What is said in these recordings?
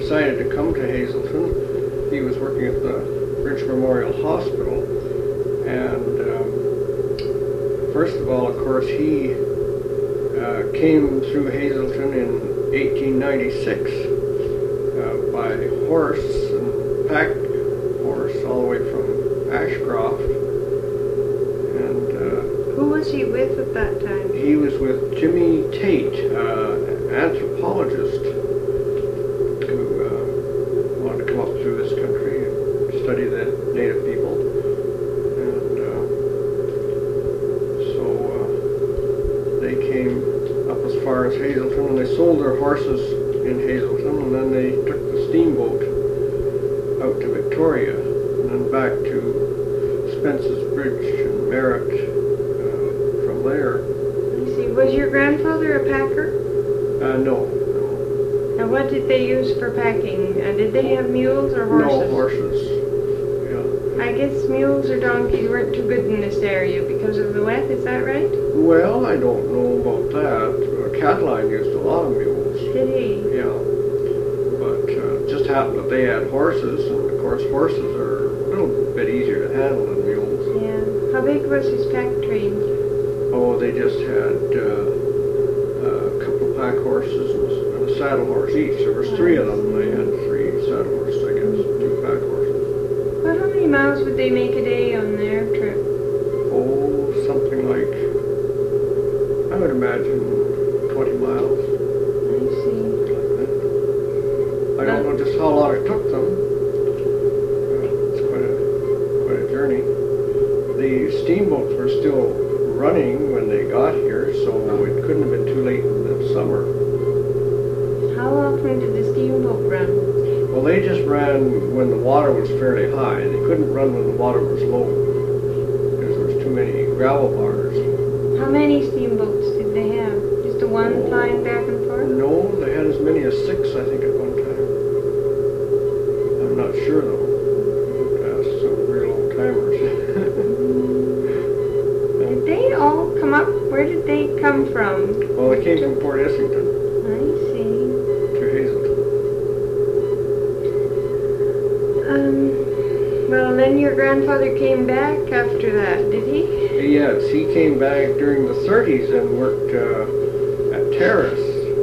decided to come to Hazelton. He was working at the Bridge Memorial Hospital, and first of all, of course, he came through Hazelton in 1896 by horse and pack horse all the way from Ashcroft. And who was he with at that time? He was with Jimmy Tate, anthropologist who wanted to come up through this country and study the native people. And so they came up as far as Hazelton, and they sold their horses in Hazelton, and then they took the steamboat out to Victoria, and then back to Spence's Bridge and Merritt from there. Was your grandfather a packer? No. And what did they use for packing? Did they have mules or horses? No, horses. Yeah. I guess mules or donkeys weren't too good in this area because of the wet, is that right? Well, I don't know about that. Cataline used a lot of mules. Did he? Yeah. But it just happened that they had horses, and of course horses are a little bit easier to handle than mules. Yeah. How big was his pack train? Oh, they just had a couple of pack horses and a saddle horse each. There was three of them. They had three saddle horses, I guess, two pack horses. Well, how many miles would they make a day on their trip? Oh, something like, I would imagine 20 miles. I see. Like that. I don't know just how long it took them. It's quite a journey. The steamboats were still running when they got here, so it couldn't have been too late in the summer. How often did the steamboat run? Well, they just ran when the water was fairly high. They couldn't run when the water was low because there was too many gravel bars. How many steamboats did they have? Just the one flying back and forth? No, they had as many as 6, I think, at one time. I'm not sure, though. Ask some real old-timers. Did they all come up? Where did they come from? Well, they came from Port Essington I see. to Hazelton. Well, then your grandfather came back after that, did he? Yes, he came back during the 30s and worked at Terrace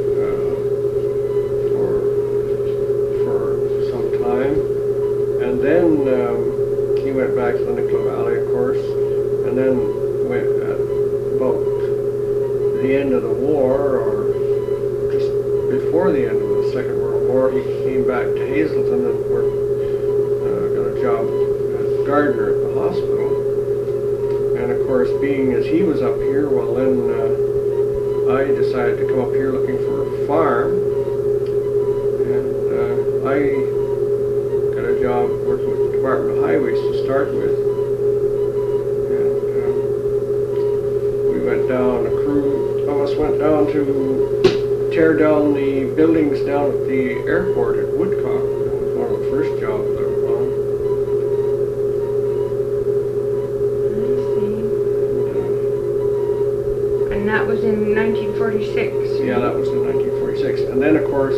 for some time. And then he went back to the Nicola Valley, of course, and then went at about the end of the war, or just before the end of the Second World War, he came back to Hazelton and worked, got a job as gardener at the hospital. And of course, being as he was up here, well then I decided to come up here looking for a farm, and I got a job working with the Department of Highways to start with. A crew of us went down to tear down the buildings down at the airport at Woodcock. That was one of the first jobs I was on. I see. And that was in 1946? Yeah, that was in 1946. And then, of course,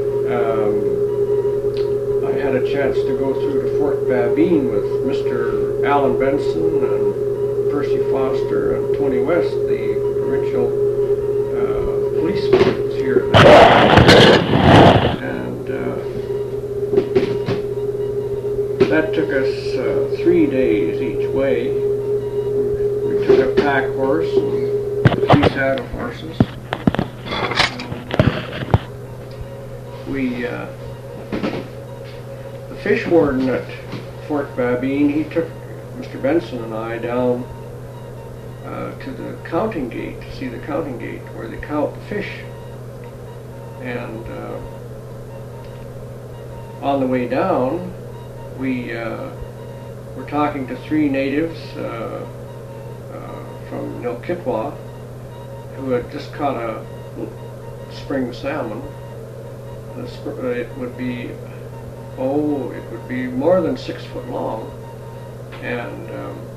I had a chance to go through to Fort Babine with Mr. Alan Benson and Percy Foster and Tony West, the provincial policeman who was here at that time. And that took us 3 days each way. We took a pack horse and 3 saddle horses. The fish warden at Fort Babine, he took Mr. Benson and I down to the counting gate, to see the counting gate where they count the fish. And on the way down, we were talking to 3 natives from Nilkitwa who had just caught a spring salmon. It would be more than 6 foot long, and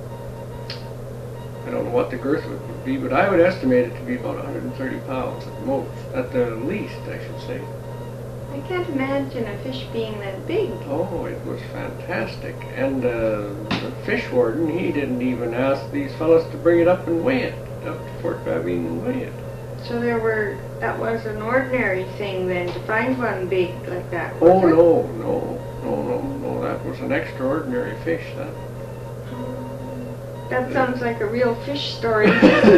I don't know what the girth would be, but I would estimate it to be about 130 pounds at most, at the least, I should say. I I can't imagine a fish being that big. Oh, it was fantastic. And the fish warden, he didn't even ask these fellas to bring it up and weigh it, up to Fort Babine and weigh it. So that was an ordinary thing then, to find one big like that, was Oh, it? no, that was an extraordinary fish, that. That sounds like a real fish story.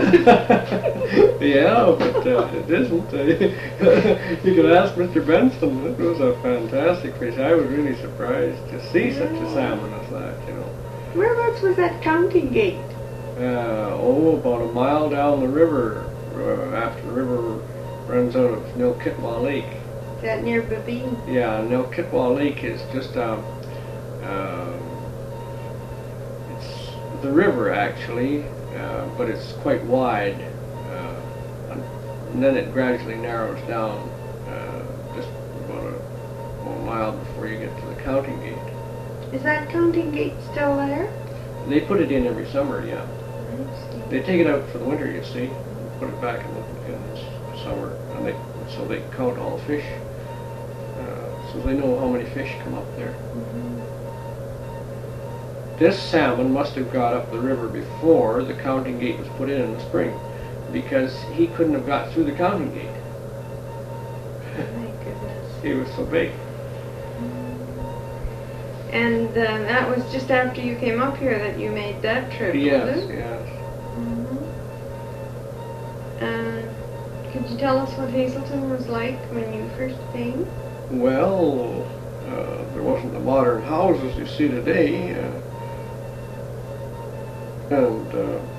Yeah, but it isn't. You could ask Mr. Benson. It was a fantastic fish. I was really surprised to see such a salmon as that, you know. Whereabouts was that counting gate? About a mile down the river, after the river runs out of Nilkitwa Lake. Is that near Babine? Yeah, Nilkitwa Lake is just it's the river actually, but it's quite wide, and then it gradually narrows down just about a mile before you get to the counting gate. Is that counting gate still there? They put it in every summer, yeah. I see. They take it out for the winter, you see, put it back in the summer, and so they count all the fish, so they know how many fish come up there. This salmon must have got up the river before the counting gate was put in the spring, because he couldn't have got through the counting gate. My goodness. He was so big. And that was just after you came up here that you made that trip, Yes, was it? yes. Could you tell us what Hazelton was like when you first came? Well, there wasn't the modern houses you see today, and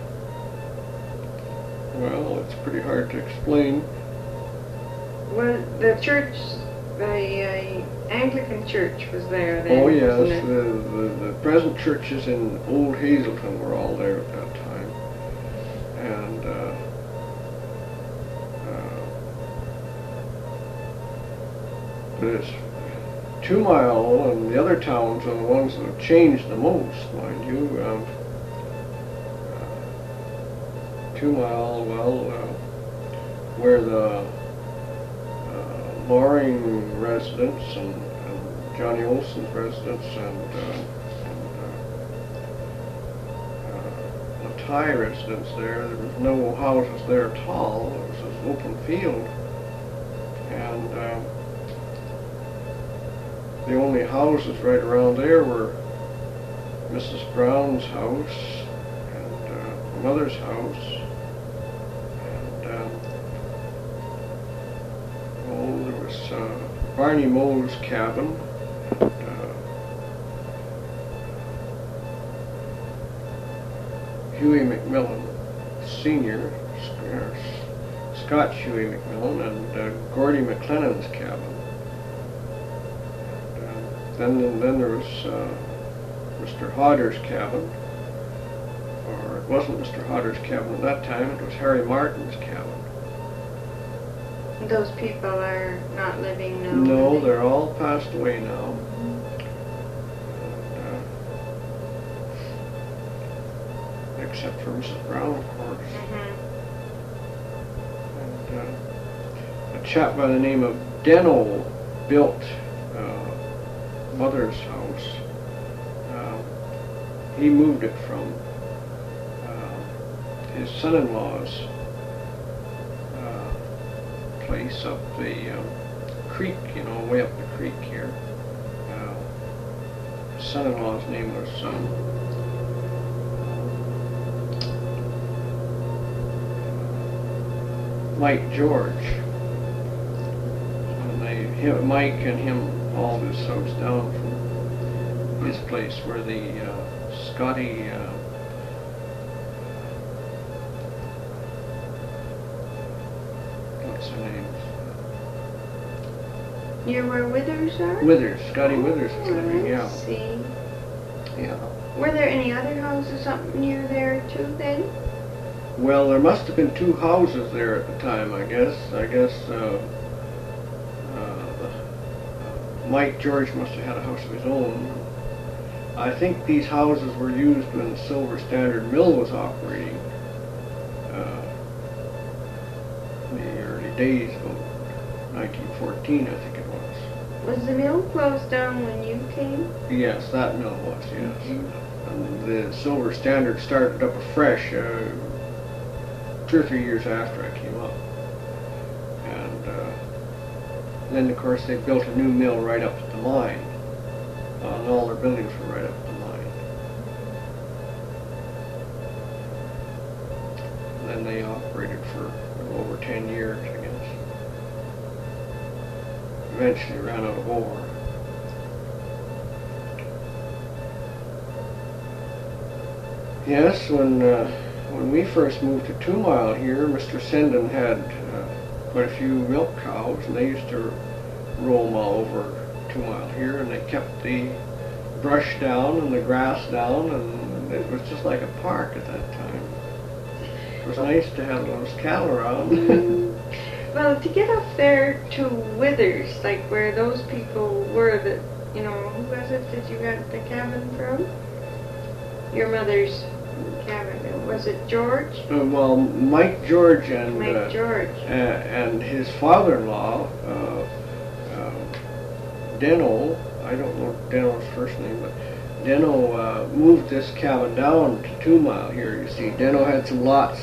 well, it's pretty hard to explain. Well, the church, the Anglican church was there then, Oh yes, wasn't it? the present churches in Old Hazelton were all there at that time, and this 2 Mile and the other towns are the ones that have changed the most, mind you. 2 Mile, well, where the Loring residence and Johnny Olson's residence and the Thai residence there was no houses there at all. It was an open field, and the only houses right around there were Mrs. Brown's house and my mother's house, and there was Barney Moe's cabin, and Huey McMillan Sr., Scott Huey McMillan, and Gordy McLennan's cabin. Then there was Mr. Hodder's cabin, or it wasn't Mr. Hodder's cabin at that time, it was Harry Martin's cabin. Those people are not living now? No, are they? they're all passed away now. And, except for Mrs. Brown, of course. And a chap by the name of Deno built Mother's house. He moved it from his son-in-law's place up the creek, you know, way up the creek here. His son-in-law's name was Mike George. And Mike and him hauled his house down from his place where the Scotty what's her name? Near where Withers are? Withers, Scotty Withers is living, I yeah. see. Yeah. Were there any other houses up near there too then? Well, there must have been 2 houses there at the time, I guess. Mike George must have had a house of his own. I think these houses were used when the Silver Standard Mill was operating in the early days, about 1914, I think it was. Was the mill closed down when you came? Yes, that mill was, yes. And the Silver Standard started up afresh 2 or 3 years after I came up. And then, of course, they built a new mill right up at the mine. And all their buildings were right up at the mine. And then they operated for over 10 years, I guess. Eventually ran out of ore. Yes, when we first moved to 2 Mile here, Mr. Sendon had quite a few milk cows, and they used to roam all over 2 Mile here, and they kept the brush down and the grass down, and it was just like a park at that time. It was nice to have those cattle around. Well, to get up there to Withers, like where those people were that, you know, who was it that you got the cabin from? Your mother's cabin. Was it George? Well, Mike George and Mike George. And his father-in-law, Deno, I don't know Deno's first name, but Deno moved this cabin down to 2 Mile here. You see, Deno had some lots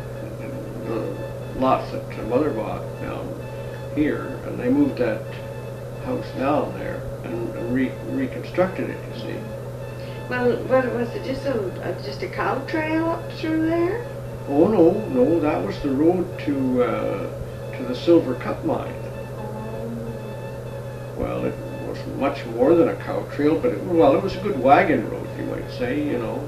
that Mother bought down here, and they moved that house down there and reconstructed it, you see. Well, what was it? Just a cow trail up through there? Oh no, that was the road to the Silver Cup mine. Well, it was much more than a cow trail, but it was a good wagon road, you might say, you know.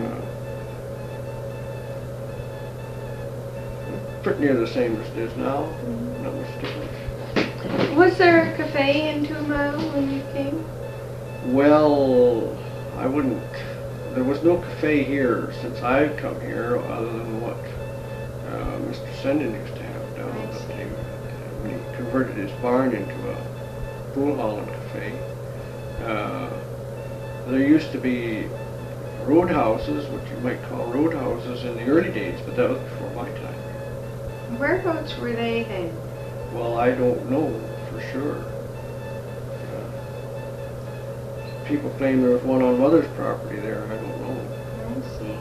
Pretty near the same as it is now. Not much difference. Was there a cafe in 2 Mile when you came? Well, there was no cafe here since I've come here, other than what Mr. Sendon used to have down when he converted his barn into a Bull Holland cafe. There used to be roadhouses, what you might call roadhouses in the early days, but that was before my time. Whereabouts were they then? Well, I don't know for sure. People claim there was one on Mother's property there. I don't know. I see.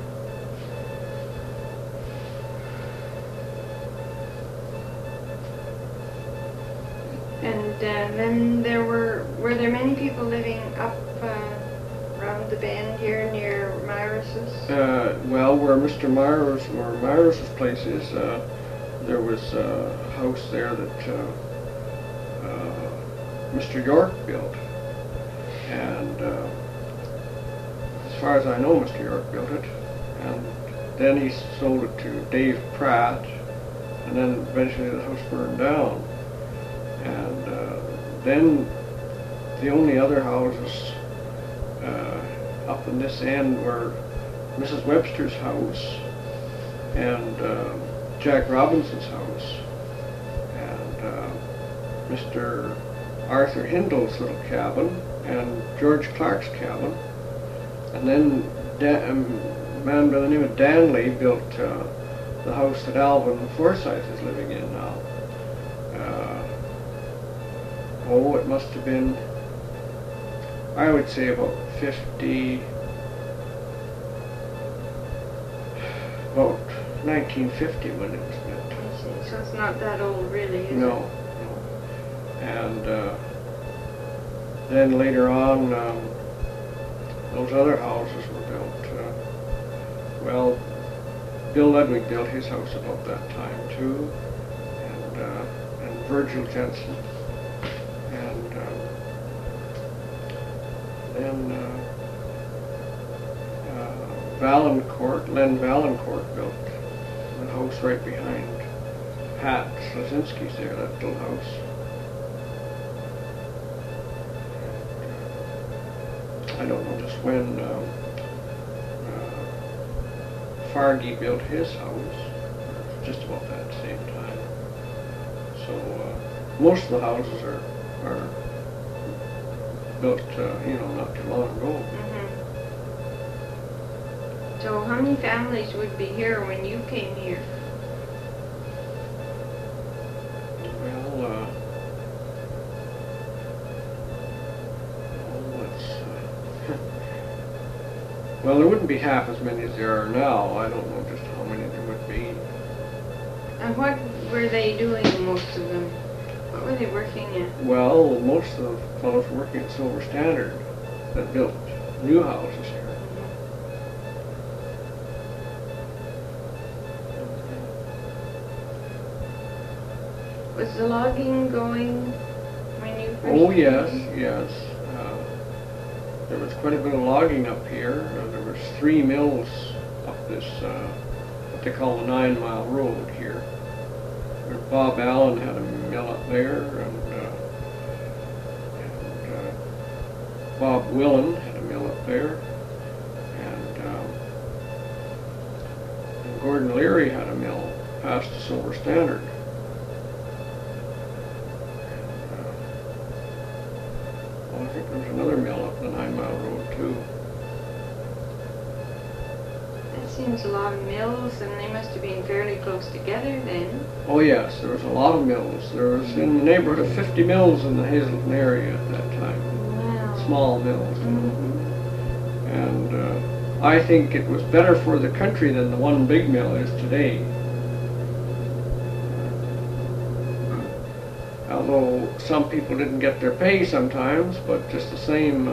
And then were there many people living up around the bend here near Myris's? Well, where Myris's place is, there was a house there that Mr. York built. And as far as I know, Mr. York built it. And then he sold it to Dave Pratt. And then eventually the house burned down. And then the only other houses up in this end were Mrs. Webster's house and Jack Robinson's house and Mr. Arthur Hindle's little cabin and George Clark's cabin. And then a man by the name of Danley built the house that Alvin Forsyth is living in now. It must have been, I would say about 1950 when it was built. I see. So it's not that old really, is it? No. And then later on, those other houses were built. Bill Ludwig built his house about that time too, and Virgil Jensen. And then Len Valancourt built the house right behind Pat Slazinski's there, that little house. I don't know just when Fargy built his house, just about that same time. So most of the houses are built, not too long ago. So how many families would be here when you came here? Well, Well, there wouldn't be half as many as there are now. I don't know just how many there would be. And what were they doing, most of them? What were they working at? Well, most of the fellows working at Silver Standard that built new houses here. Was the logging going when you first Oh, came yes, in? yes. There was quite a bit of logging up here. There was 3 mills up this, what they call the 9 Mile Road here. Bob Allen had a mill up there, and Bob Willen had a mill up there, and Gordon Leary had a mill past the Silver Standard. I think there's another mill up the 9 Mile Road too. That seems a lot of mills, and they must have been fairly close together then. Oh yes, there was a lot of mills. There was in the neighborhood of 50 mills in the Hazelton area at that time. Wow. Small mills. Mm-hmm. And I think it was better for the country than the one big mill is today. Although some people didn't get their pay sometimes, but just the same,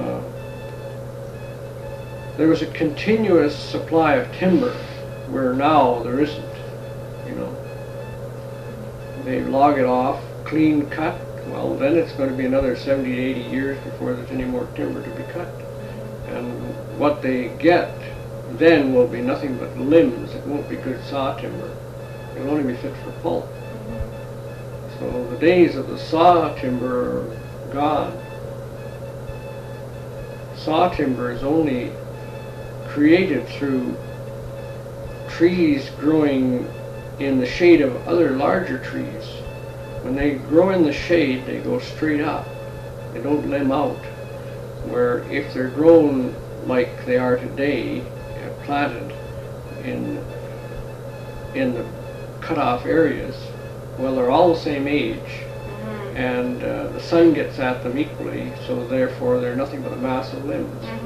there was a continuous supply of timber, where now there isn't, you know. They log it off, clean cut, well then it's going to be another 70 to 80 years before there's any more timber to be cut. And what they get then will be nothing but limbs. It won't be good saw timber. It'll only be fit for pulp. So the days of the saw timber are gone. Saw timber is only created through trees growing in the shade of other larger trees. When they grow in the shade, they go straight up. They don't limb out. Where if they're grown like they are today, planted in the cut-off areas, well, they're all the same age, Mm-hmm. and the sun gets at them equally, so therefore they're nothing but a mass of limbs. Mm-hmm.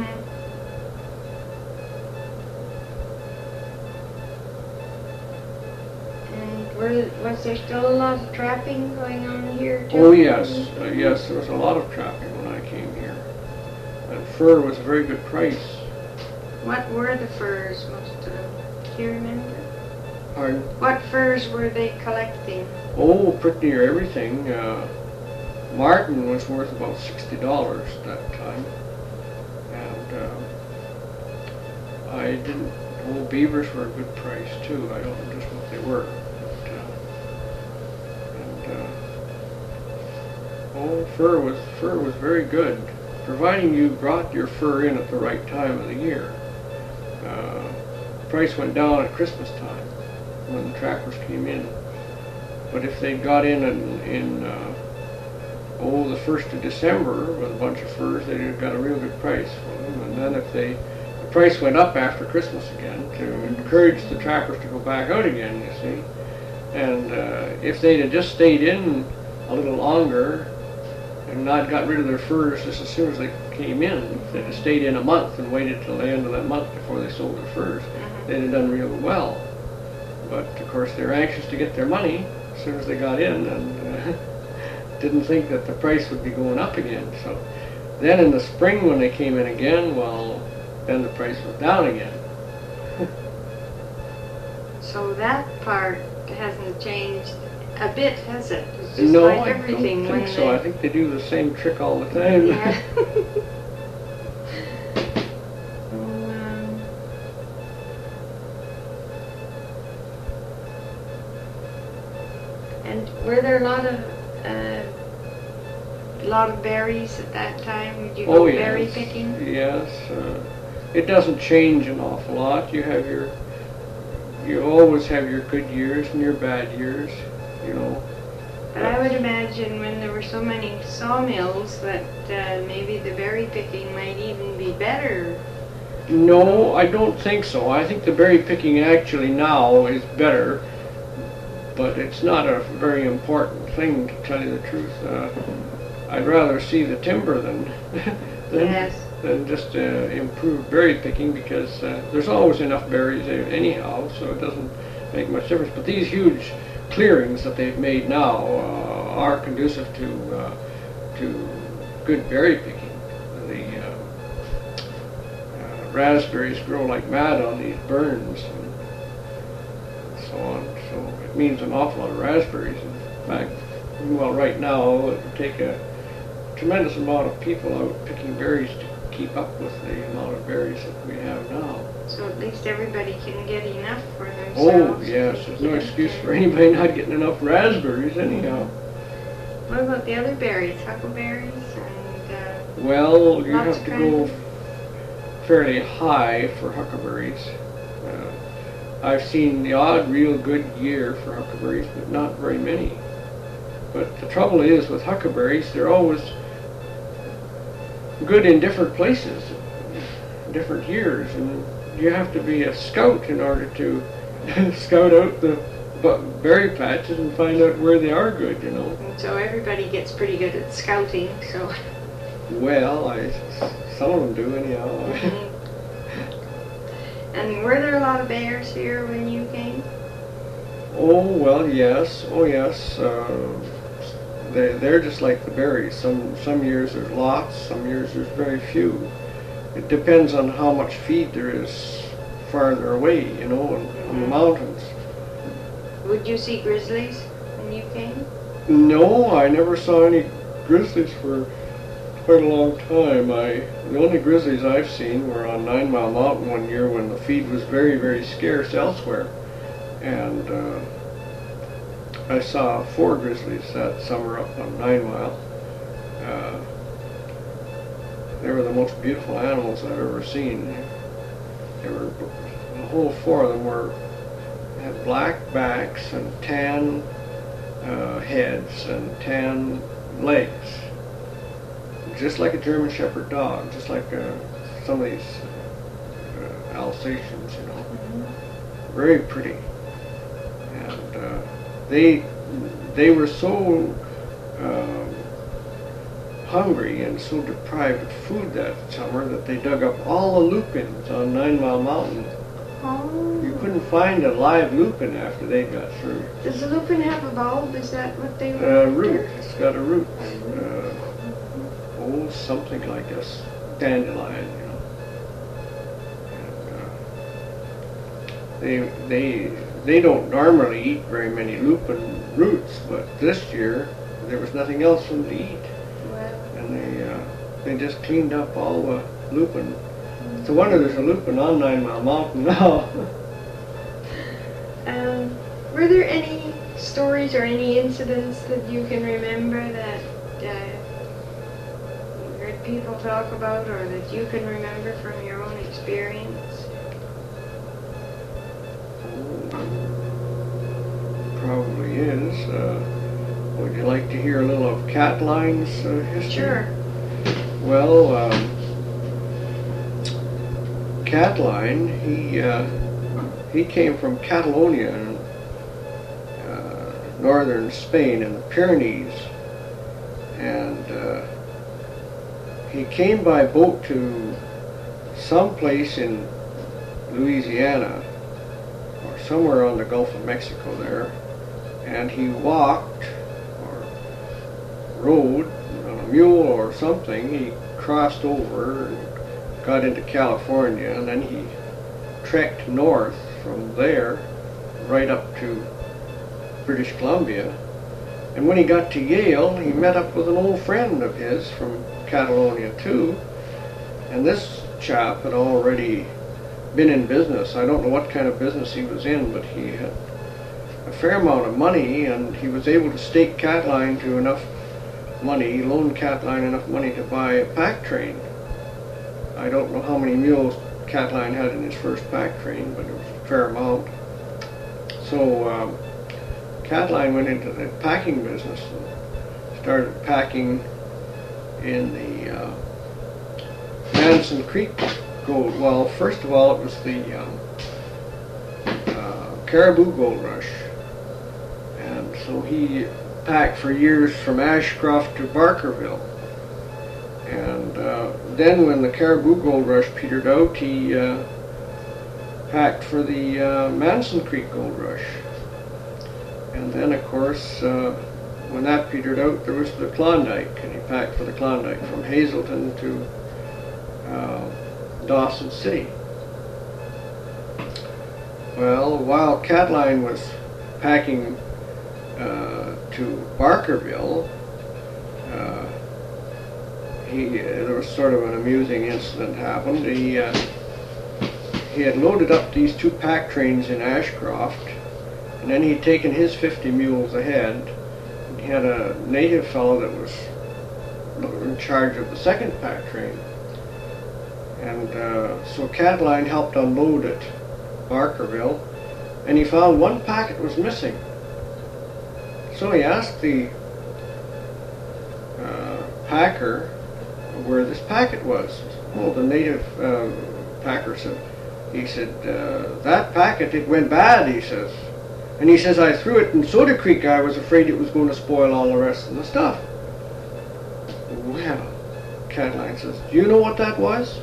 And was there still a lot of trapping going on here too? Oh yes, yes, there was a lot of trapping when I came here. And fur was a very good price. What were the furs most of them? Do you remember? Pardon? What furs were they collecting? Oh, pretty near everything. Martin was worth about $60 that time. And I didn't, beavers were a good price too. I don't know just what they were. But, fur was very good, providing you brought your fur in at the right time of the year. The price went down at Christmas time when the trappers came in. But if they got in the 1st of December with a bunch of furs, they got a real good price for them. And then if the price went up after Christmas again to encourage the trappers to go back out again, you see. And if they'd have just stayed in a little longer and not got rid of their furs just as soon as they came in, if they'd have stayed in a month and waited till the end of that month before they sold their furs, they'd have done real well. But of course they were anxious to get their money as soon as they got in, and didn't think that the price would be going up again. So then in the spring when they came in again, well, then the price was down again. So that part hasn't changed a bit, has it? It's just No, like I everything don't think when so. I think they do the same trick all the time. Yeah. And were there a lot of berries at that time? Did you go berry picking? Yes. It doesn't change an awful lot. You always have your good years and your bad years, you know. But I would imagine when there were so many sawmills that maybe the berry picking might even be better. No, I don't think so. I think the berry picking actually now is better, but it's not a very important thing, to tell you the truth. I'd rather see the timber than Yes. than just improved berry picking, because there's always enough berries anyhow, so it doesn't make much difference. But these huge clearings that they've made now are conducive to good berry picking. The raspberries grow like mad on these burns and so on, so it means an awful lot of raspberries. In fact, well, right now it would take a tremendous amount of people out picking berries to keep up with the amount of berries that we have now. So at least everybody can get enough for Oh themselves. yes, there's no excuse for anybody not getting enough raspberries anyhow. What about the other berries, huckleberries and Well, you lots have of to go fairly high for huckleberries. I've seen the odd real good year for huckleberries, but not very many. But the trouble is with huckleberries, they're always good in different places, different years, and you have to be a scout in order to scout out the berry patches and find out where they are good, you know. And so everybody gets pretty good at scouting, so. Well, some of them do anyhow. And were there a lot of bears here when you came? Oh, well, yes. Oh, yes. They're just like the berries. Some years there's lots, some years there's very few. It depends on how much feed there is farther away, you know, on the mountains. Would you see grizzlies when you came? No, I never saw any grizzlies for quite a long time. The only grizzlies I've seen were on 9 Mile Mountain one year when the feed was very, very scarce elsewhere. And I saw 4 grizzlies that summer up on 9 Mile. They were the most beautiful animals I've ever seen. The whole 4 of them had black backs and tan heads and tan legs, just like a German Shepherd dog, just like some of these Alsatians, you know. Very pretty. And they were so hungry and so deprived of food that summer that they dug up all the lupins on 9 Mile Mountain. Oh. You couldn't find a live lupin after they got through. Does the lupin have a bulb? Is that what they were Root. after? It's got a root. Something like a dandelion, you know. And, they don't normally eat very many lupin roots, but this year there was nothing else for them to eat, and they just cleaned up all the lupin. It's a wonder there's a lupin on 9 Mile Mountain now. Were there any stories or any incidents that you can remember that you heard people talk about, or that you can remember from your own experience? Probably is. Would you like to hear a little of Catline's history? Sure. Well, Catline, he came from Catalonia in northern Spain in the Pyrenees, and he came by boat to some place in Louisiana or somewhere on the Gulf of Mexico there, and he walked or rode on a mule or something. He crossed over and got into California, and then he trekked north from there right up to British Columbia. And when he got to Yale, he met up with an old friend of his from Catalonia too, and this chap had already been in business. I don't know what kind of business he was in, but he had a fair amount of money, and he was able to stake Catline to enough money. He loaned Catline enough money to buy a pack train. I don't know how many mules Catline had in his first pack train, but it was a fair amount. So Catline went into the packing business and started packing in the Madison Creek gold. Well, first of all, it was the Caribou Gold Rush, and so he packed for years from Ashcroft to Barkerville, And then when the Caribou Gold Rush petered out, he packed for the Manson Creek Gold Rush. And then, of course, when that petered out, there was the Klondike, and he packed for the Klondike from Hazelton to Dawson City. Well, while Cataline was packing to Barkerville, there was sort of an amusing incident happened. He had loaded up these 2 pack trains in Ashcroft, and then he'd taken his 50 mules ahead. He had a native fellow that was in charge of the 2nd pack train. And so Cataline helped unload at Barkerville, and he found 1 packet was missing. So he asked the packer where this packet was. Well, the native packer said, that packet, it went bad, he says. And he says, I threw it in Soda Creek. I was afraid it was going to spoil all the rest of the stuff. Well, Cataline says, do you know what that was?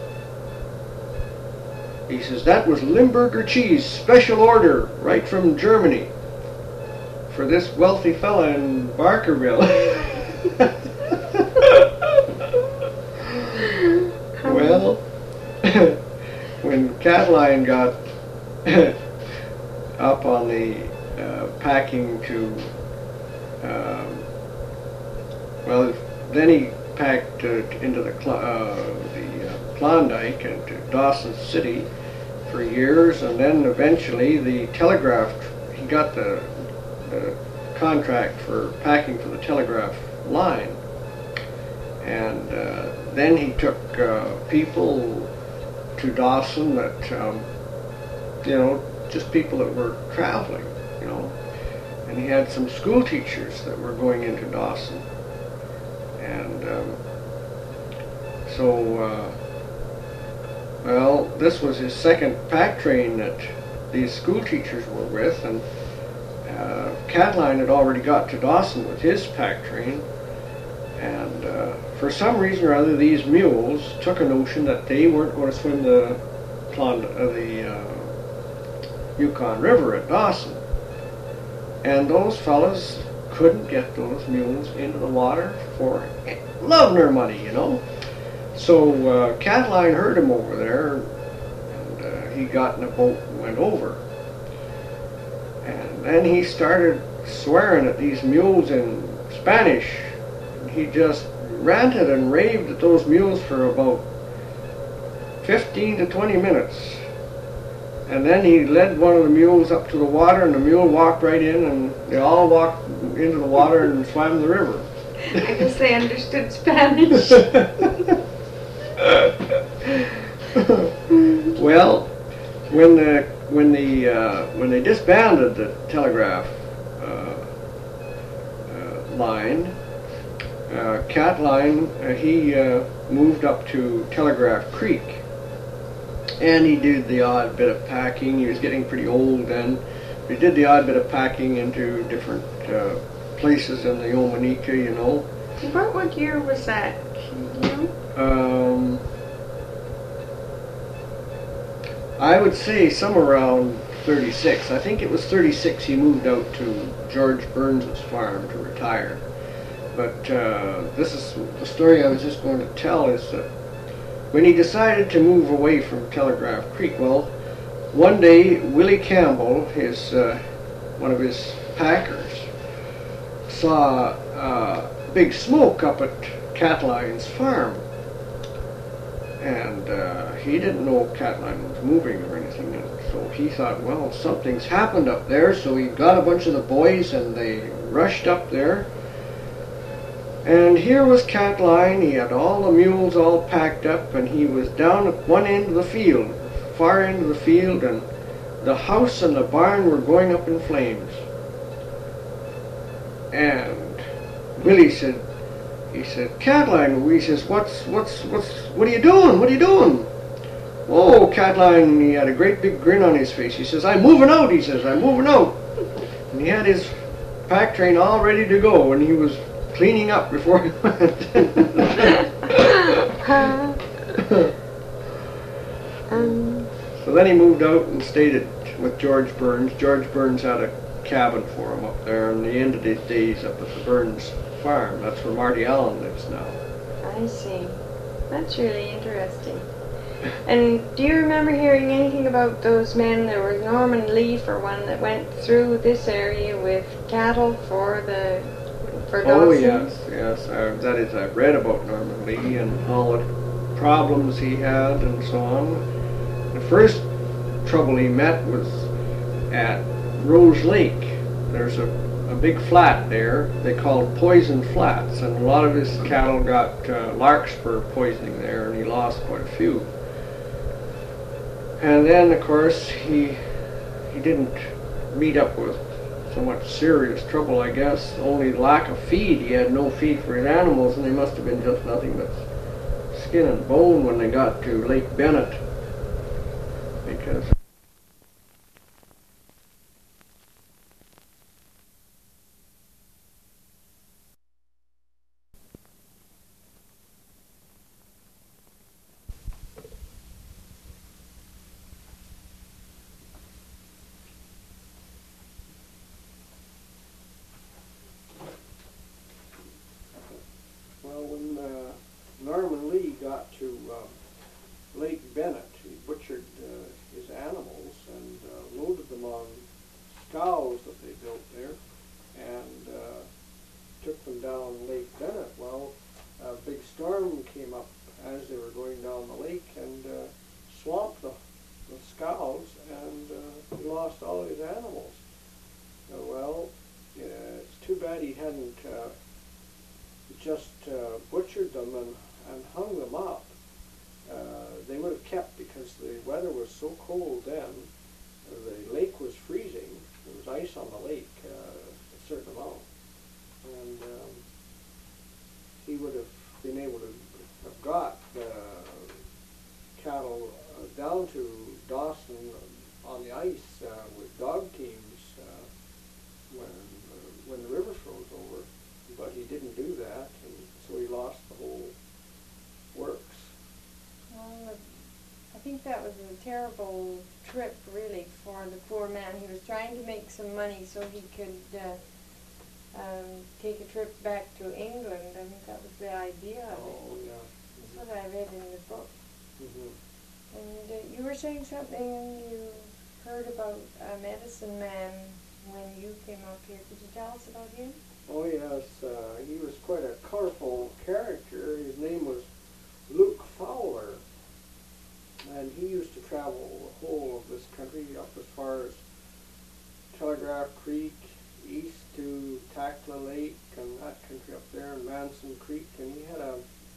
He says, that was Limburger cheese, special order, right from Germany, for this wealthy fella in Barkerville. Well, when Cataline got up on the packing to, well, then he packed into the Klondike and to Dawson City for years, and then eventually the telegraph, he got the contract for packing for the telegraph line, and then he took people to Dawson that, you know, just people that were traveling, you know, and he had some school teachers that were going into Dawson, and well, this was his 2nd pack train that these school teachers were with, and Cataline had already got to Dawson with his pack train, and for some reason or other, these mules took a notion that they weren't going to swim the Yukon River at Dawson, and those fellas couldn't get those mules into the water for love nor money, you know. So Cataline heard him over there, and he got in a boat and went over. And then he started swearing at these mules in Spanish. He just ranted and raved at those mules for about 15 to 20 minutes. And then he led one of the mules up to the water, and the mule walked right in, and they all walked into the water and swam the river. I guess they understood Spanish. Well, when they disbanded the telegraph line, Cataline, he moved up to Telegraph Creek, and he did the odd bit of packing. He was getting pretty old then. He did the odd bit of packing into different places in the Omanika, you know. About what year was that? You know? I would say somewhere around 36. I think it was 36 he moved out to George Burns's farm to retire. But this is the story I was just going to tell, is that when he decided to move away from Telegraph Creek, well, one day Willie Campbell, one of his packers, saw big smoke up at Cataline's farm. And he didn't know Cataline was moving or anything, and so he thought, well, something's happened up there. So he got a bunch of the boys, and they rushed up there. And here was Cataline. He had all the mules all packed up, and he was down at one end of the field, far end of the field, and the house and the barn were going up in flames. And Willie said, he said, Cataline, he says, what are you doing? What are you doing? Oh, Cataline, he had a great big grin on his face. He says, I'm moving out, he says, I'm moving out. And he had his pack train all ready to go, and he was cleaning up before he went. So then he moved out and stayed with George Burns. George Burns had a cabin for him up there, and he ended his days up at the Burns farm. That's where Marty Allen lives now. I see. That's really interesting. And do you remember hearing anything about those men? There was Norman Lee, for one, that went through this area with cattle for Dawson. Oh yes, yes. That is, I've read about Norman Lee and all the problems he had and so on. The first trouble he met was at Rose Lake. There's a big flat there they called Poison Flats, and a lot of his cattle got larkspur poisoning there, and he lost quite a few. And then, of course, he didn't meet up with so much serious trouble, I guess. Only lack of feed. He had no feed for his animals, and they must have been just nothing but skin and bone when they got to Lake Bennett. Because when Norman Lee got to Lake Bennett, he butchered his animals and loaded them on scows that they built there, and took them down Lake Bennett. Well, a big storm came up as they were going down the lake and swamped the scows, and he lost all his animals. Well, it's too bad he hadn't just butchered them and hung them up. They would have kept, because the weather was so cold then. The lake was freezing. There was ice on the lake, a certain amount. And he would have been able to have got cattle down to Dawson on the ice with dog teams when the river froze over. But he didn't do that, and so he lost the whole works. Well, I think that was a terrible trip, really, for the poor man. He was trying to make some money so he could take a trip back to England. I think that was the idea of it. Oh, yeah. That's what I read in the book. Mm-hmm. And you were saying something you heard about a medicine man when you came up here. Could you tell us about him? Oh yes, he was quite a colorful character. His name was Luke Fowler, and he used to travel the whole of this country up as far as Telegraph Creek, east to Takla Lake and that country up there, and Manson Creek, and he had a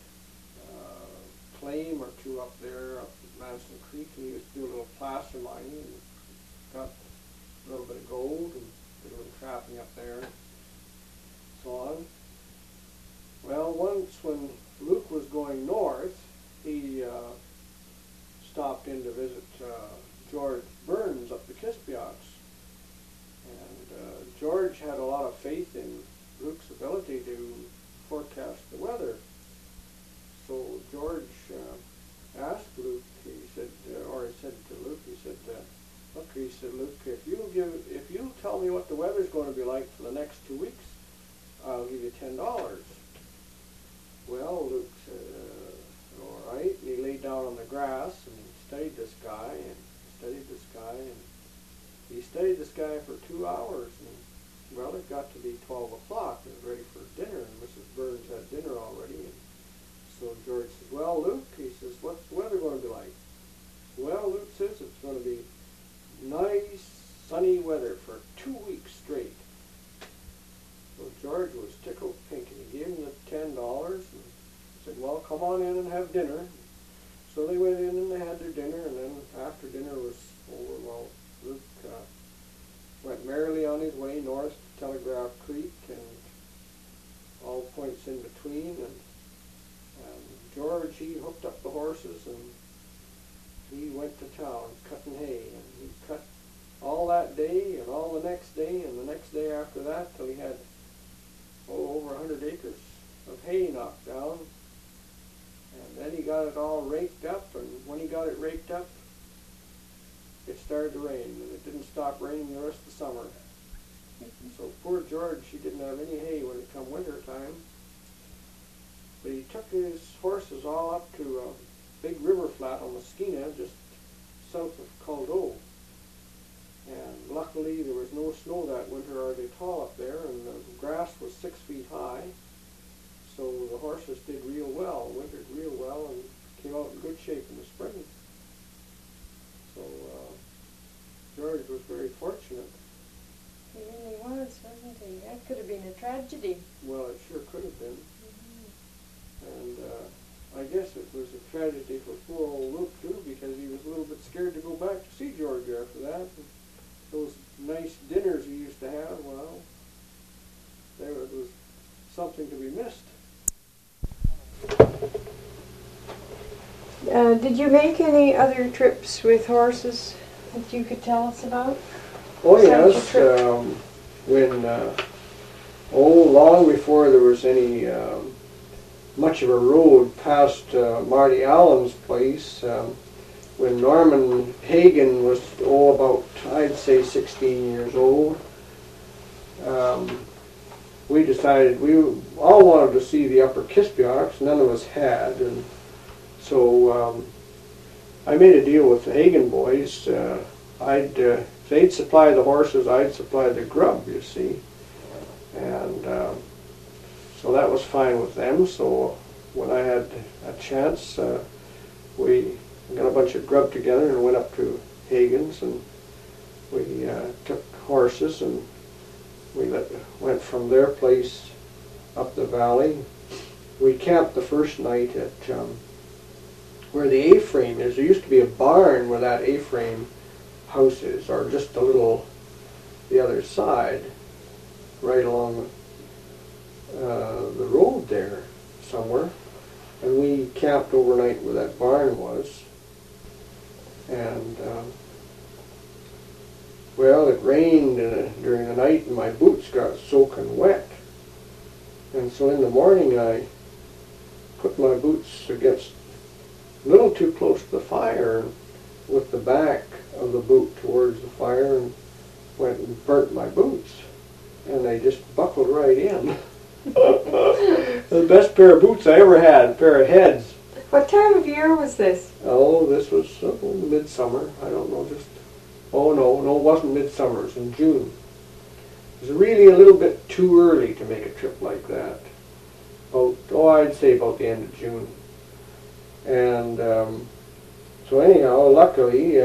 claim or two up there up at Manson Creek, and he used to do a little placer mining and got a little bit of gold and did a little trapping up there. On. Well, once when Luke was going north, he stopped in to visit George Burns up the Kispioks. And George had a lot of faith in Luke's ability to forecast the weather. So George asked Luke, he said to Luke, he said, look, he said, Luke, if you tell me what the weather's going to be like for the next 2 weeks, I'll give you $10. Well, Luke said, all right. And he lay down on the grass and studied this guy and studied this guy, and he studied this guy for 2 hours. And, well, it got to be 12 o'clock. It was ready for dinner, and Mrs. Burns had dinner already. And so George says, well, Luke, he says, what's the weather going to be like? Well, Luke says it's going to be nice, sunny weather for 2 weeks straight. So George was tickled pink, and he gave him the $10 and said, well, come on in and have dinner. So they went in and they had their dinner, and then after dinner was over, well, Luke went merrily on his way north to Telegraph Creek and all points in between, and George, he hooked up the horses and he went to town cutting hay, and he cut all that day and all the next day and the next day after that till he had over 100 acres of hay knocked down. And then he got it all raked up, and when he got it raked up, it started to rain, and it didn't stop raining the rest of the summer. So poor George, he didn't have any hay when it come winter time. But he took his horses all up to a big river flat on Mosquina, just south of Caldo. And luckily there was no snow that winter hardly at all up there, and the grass was 6 feet high. So the horses did real well, wintered real well, and came out in good shape in the spring. So George was very fortunate. He really was, wasn't he? That could have been a tragedy. Well, it sure could have been. And I guess it was a tragedy for poor old Luke, too, because he was a little bit scared to go back to see George after that. And those nice dinners he used to have, well, there was something to be missed. Did you make any other trips with horses that you could tell us about? Oh Besides your yes, when, long before there was any much of a road past Marty Allen's place, when Norman Hagen was, about, I'd say 16 years old, we decided we all wanted to see the Upper Kispioks. None of us had, and so I made a deal with the Hagen boys. If they'd supply the horses, I'd supply the grub, you see. And so that was fine with them. So when I had a chance, we got a bunch of grub together and went up to Hagen's, and we took horses, and we went from their place up the valley. We camped the first night at where the A-frame is. There used to be a barn where that A-frame house is, or just a little the other side, right along the road there somewhere. And we camped overnight where that barn was. And well, it rained during the night, and my boots got soaking wet. And so in the morning I put my boots against a little too close to the fire, and with the back of the boot towards the fire, and went and burnt my boots. And they just buckled right in. The best pair of boots I ever had, a pair of heads. What time of year was this? Oh, this was midsummer. I don't know, no, it wasn't midsummer. It was in June. It was really a little bit too early to make a trip like that. I'd say about the end of June. And so anyhow, luckily,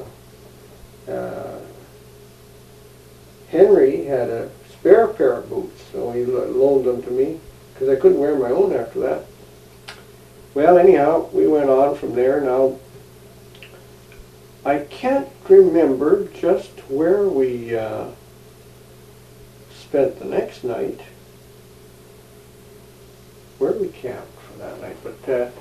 Henry had a spare pair of boots, so he loaned them to me, because I couldn't wear my own after that. Well, anyhow, we went on from there. Now, I can't remember just where we spent the next night, where we camped for that night, but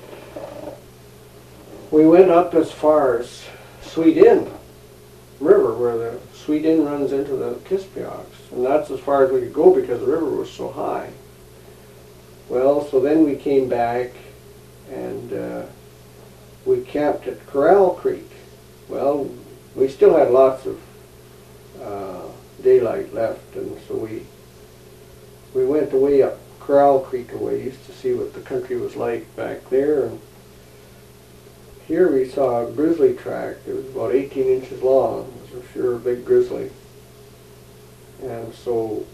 we went up as far as Sweet Inn River, where the Sweet Inn runs into the Kispioks, and that's as far as we could go because the river was so high. Well, so then we came back, and we camped at Corral Creek. Well, we still had lots of daylight left, and so we went away up Corral Creek a ways to see what the country was like back there. And here we saw a grizzly track. It was about 18 inches long. It was for sure a big grizzly. And so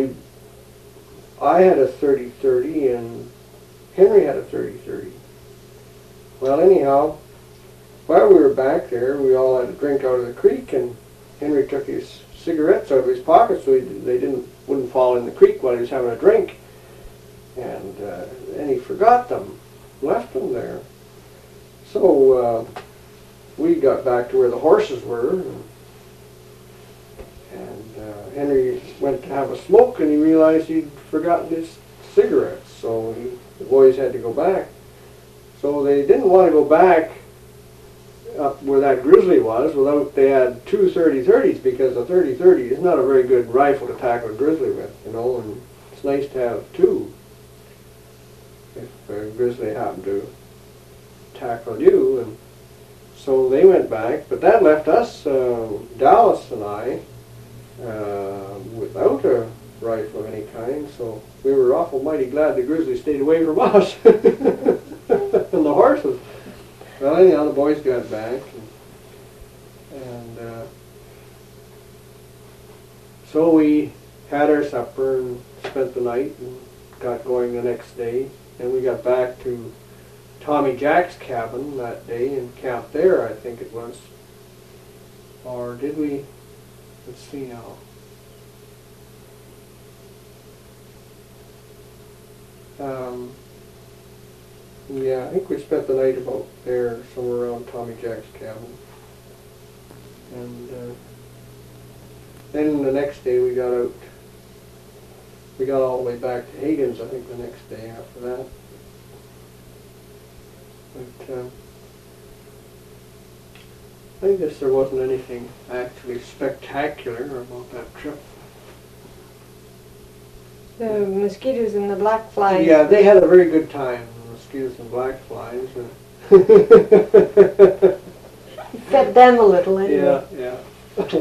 I had a 30-30 and Henry had a 30-30. Well, anyhow, while we were back there, we all had a drink out of the creek, and Henry took his cigarettes out of his pocket so they wouldn't fall in the creek while he was having a drink. And then he forgot them, left them there. So we got back to where the horses were, and Henry went to have a smoke, and he realized he'd forgotten his cigarettes, so the boys had to go back. So they didn't want to go back up where that grizzly was without they had two 30-30s, because a 30-30 is not a very good rifle to tackle a grizzly with, and it's nice to have two if a grizzly happened to tackle you. And so they went back, but that left us, Dallas and I, without a rifle of any kind, so we were awful mighty glad the grizzly stayed away from us. And the horses. Well, anyhow, the boys got back, and so we had our supper and spent the night and got going the next day, and we got back to Tommy Jack's cabin that day and camped there, I think it was. Or did we? Let's see now. Yeah, I think we spent the night about there, somewhere around Tommy Jack's cabin. And then the next day we got out. We got all the way back to Hagen's, I think, the next day after that. But I guess there wasn't anything actually spectacular about that trip. The mosquitoes and the black flies. Yeah, they had a very good time, the mosquitoes and black flies. Fed them a little anyway. Yeah, yeah.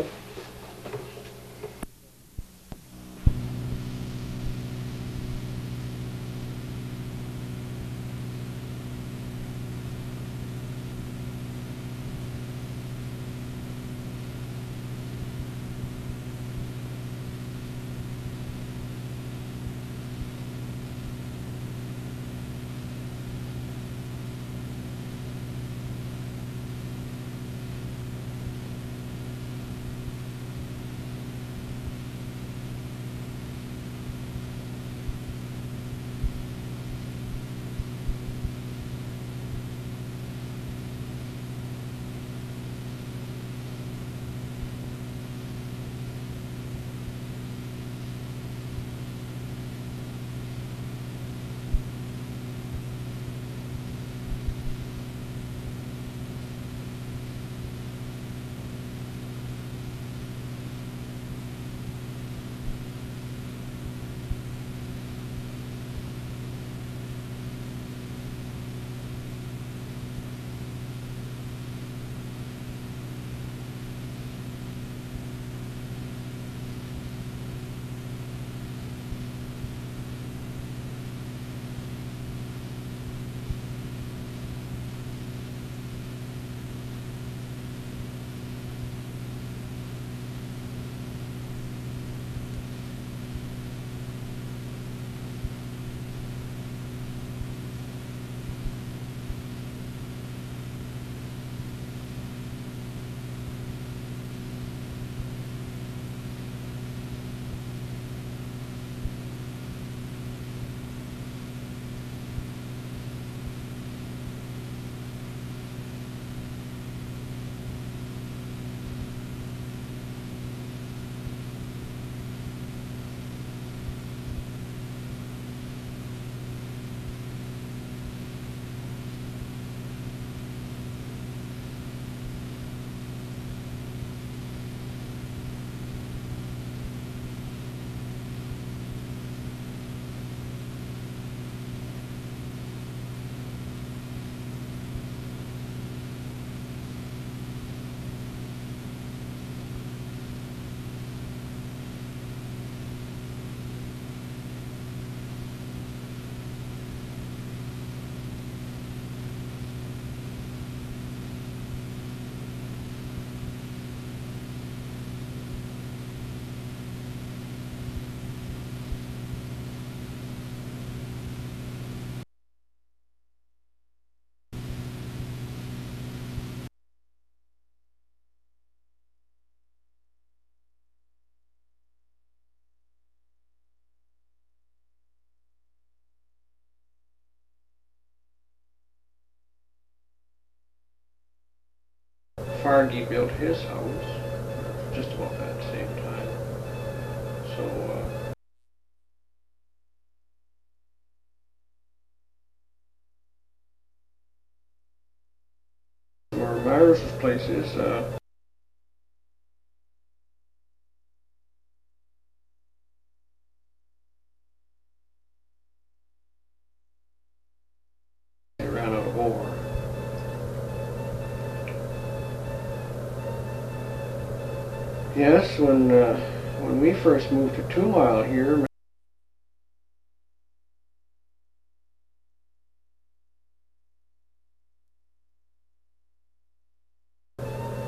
Fargy built his house just about that same time. So where Myris's place is, they ran out of ore. Yes, when we first moved to 2 Mile here,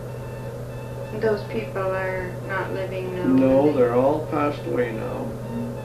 Those people are not living now. no, are they? they're all passed away now.